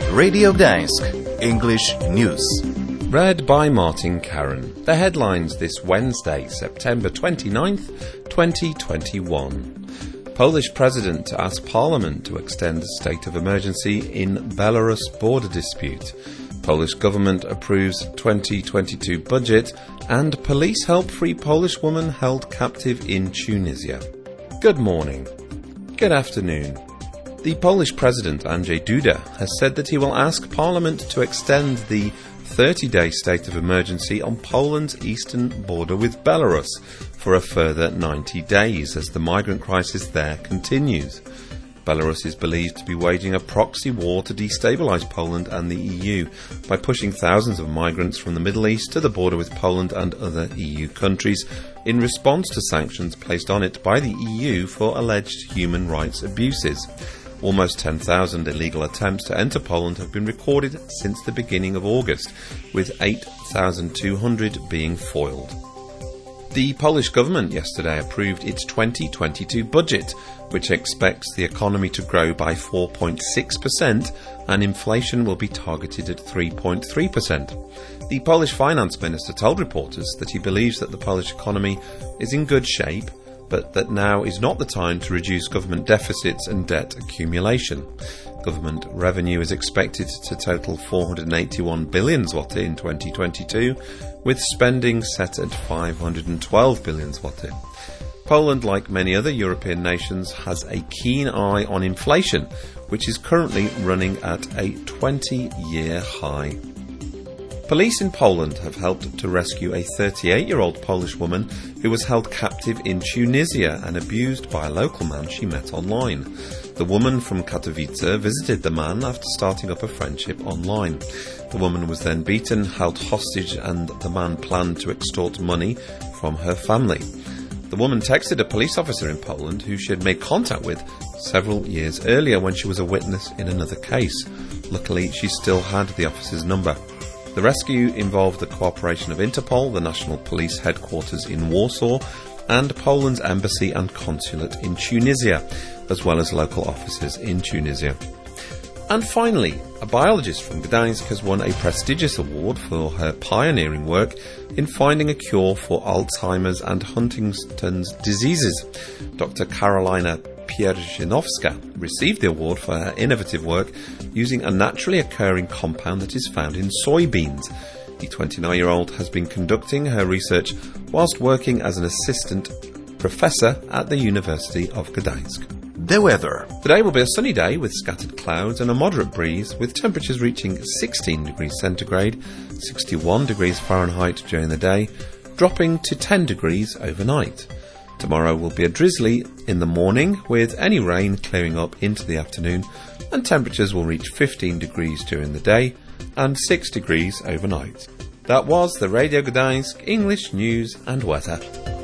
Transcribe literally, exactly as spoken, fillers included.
Radio Gdańsk, English News. Read by Martin Karen. The headlines this Wednesday, September twenty-ninth, twenty twenty-one. Polish President asks Parliament to extend the state of emergency in Belarus border dispute. Polish government approves twenty twenty-two budget, and police help free Polish woman held captive in Tunisia. Good morning. Good afternoon. The Polish President Andrzej Duda has said that he will ask Parliament to extend the thirty-day state of emergency on Poland's eastern border with Belarus for a further ninety days as the migrant crisis there continues. Belarus is believed to be waging a proxy war to destabilise Poland and the E U by pushing thousands of migrants from the Middle East to the border with Poland and other E U countries in response to sanctions placed on it by the E U for alleged human rights abuses. Almost ten thousand illegal attempts to enter Poland have been recorded since the beginning of August, with eight thousand two hundred being foiled. The Polish government yesterday approved its twenty twenty-two budget, which expects the economy to grow by four point six percent and inflation will be targeted at three point three percent. The Polish finance minister told reporters that he believes that the Polish economy is in good shape, but that now is not the time to reduce government deficits and debt accumulation. Government revenue is expected to total four hundred eighty-one billion zloty in twenty twenty-two, with spending set at five hundred twelve billion zloty. Poland, like many other European nations, has a keen eye on inflation, which is currently running at a twenty-year high. Police in Poland have helped to rescue a thirty-eight-year-old Polish woman who was held captive in Tunisia and abused by a local man she met online. The woman from Katowice visited the man after starting up a friendship online. The woman was then beaten, held hostage, and the man planned to extort money from her family. The woman texted a police officer in Poland who she had made contact with several years earlier when she was a witness in another case. Luckily, she still had the officer's number. The rescue involved the cooperation of Interpol, the national police headquarters in Warsaw, and Poland's embassy and consulate in Tunisia, as well as local offices in Tunisia. And finally, a biologist from Gdańsk has won a prestigious award for her pioneering work in finding a cure for Alzheimer's and Huntington's diseases. Doctor Karolina Pierzynowska received the award for her innovative work using a naturally occurring compound that is found in soybeans. The twenty-nine-year-old has been conducting her research whilst working as an assistant professor at the University of Gdańsk. The weather. Today will be a sunny day with scattered clouds and a moderate breeze, with temperatures reaching sixteen degrees centigrade, sixty-one degrees Fahrenheit during the day, dropping to ten degrees overnight. Tomorrow will be a drizzly in the morning, with any rain clearing up into the afternoon, and temperatures will reach fifteen degrees during the day and six degrees overnight. That was the Radio Gdańsk English News and Weather.